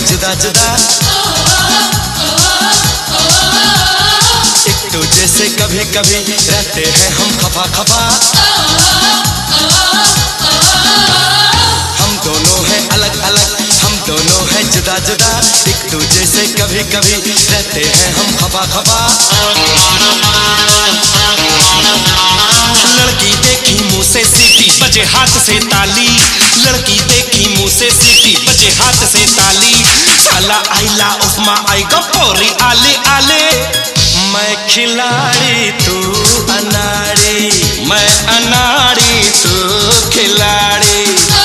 जुदा जुदा, एक दूजे से कभी कभी रहते हैं हम खफा खफा। हम दोनों हैं अलग अलग, हम दोनों हैं जुदा जुदा, एक दूजे से कभी कभी रहते हैं हम खफा खफा। लड़की देखी मुंह से सीटी बजे हाथ से ताली, लड़की देखी मुंह से सीटी बजे हाथ से ताली। साला आइला उस्मा आई गपोरी आले आले। मैं खिलाड़ी तू अनाड़ी, मैं अनाड़ी तू खिलाड़ी।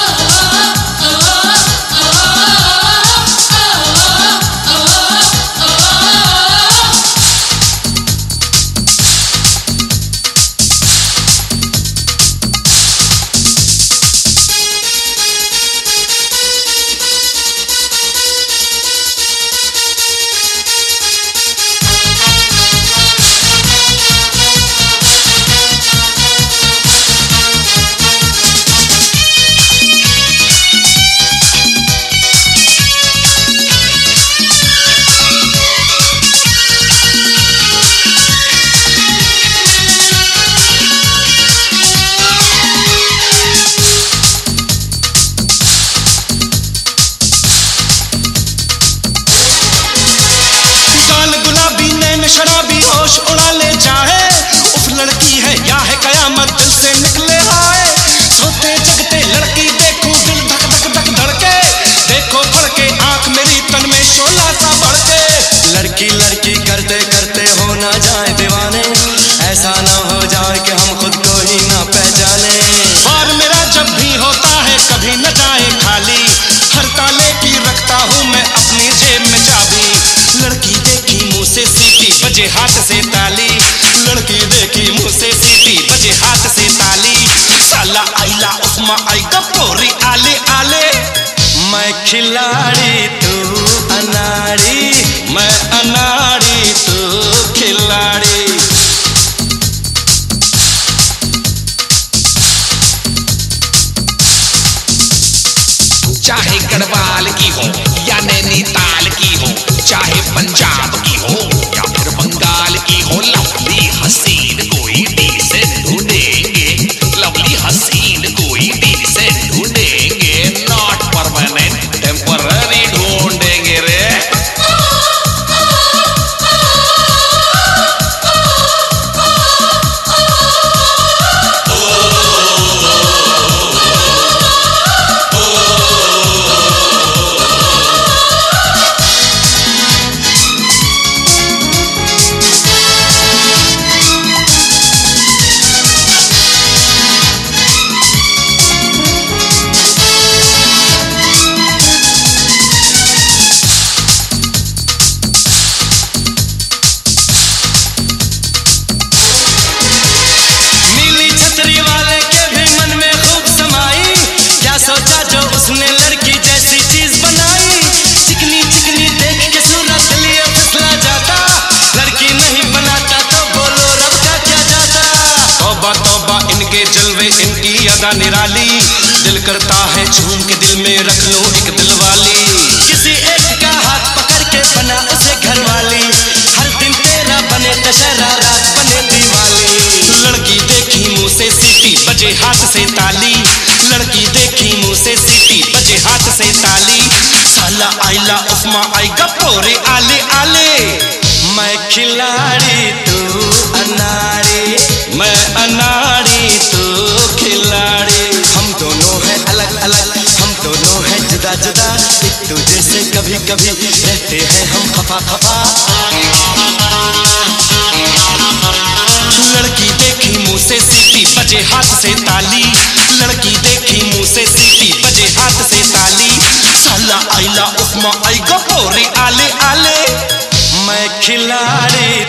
शराबी होश उड़ा ले जाए, उस लड़की है या है कयामत दिल से निकले आए। सोते जगते लड़की देखूं दिल धक धक धक धड़के, देखो पढ़ के आंख मेरी तन में शोला सा बढ़के। लड़की लड़की करते करते हो ना जाए दीवाने, ऐसा ना हो जाए कि हम खुद को ही ना पहचाने। और मेरा जब भी होता है कभी न जाए खाली, हर ताले की रखता हूँ मैं अपनी जेब में चाबी। लड़की देखी मुंह से सीटी बजे हाथ से ताली, लड़की देखी मुंह से सीटी बजे हाथ से ताली। साला आइला उस्मा आई गपोरी आले आले। मैं खिलाड़ी तू अनाड़ी, मैं अनाड़ी तू खिलाड़ी। चाहे गढ़वाल की हो या नैनीताल की हो, चाहे पंजाब की हो या फिर बंगाल की हो, लवली हसीन कोई डिसेंट ढूंढेंगे, लवली हसीन कोई डिसेंट ढूंढेंगे। नॉट परमानेंट टेम्पररी ढूंढेंगे रे। सोचा जो उसने लड़की जैसी चीज बनाई, चिकनी चिकनी देख के सूरज लिए फिसला जाता। लड़की नहीं बनाता तो बोलो रब का क्या जाता। तौबा तौबा इनके जलवे इनकी अदा निराली, दिल करता है झूम के दिल में रख लो एक दिल वाली। किसी एक का हाथ पकड़ के बना उसे घर वाली, हर दिन तेरा बने दशहरा रात बने दिवाली। लड़की देखी मुंह से सीटी बजे हाथ से ताली, लड़की देखी मुंह से सीटी बजे हाथ से ताली। साला आइला उस्मा आई गपोरे आले आले। मैं खिलाड़ी तू अनाड़ी, मैं अनाड़ी तू खिलाड़ी। हम दोनों हैं अलग अलग, हम दोनों हैं जुदा जुदा, एक दूजे से कभी कभी रहते हैं हम खफा खफा। लड़की देखी मुंह से सीटी बजे हाथ से ताली, लड़की देखी मुंह से सीटी बजे हाथ से ताली। साला आइला उस्मा आई गपोरी आले आले। मैं खिलाड़ी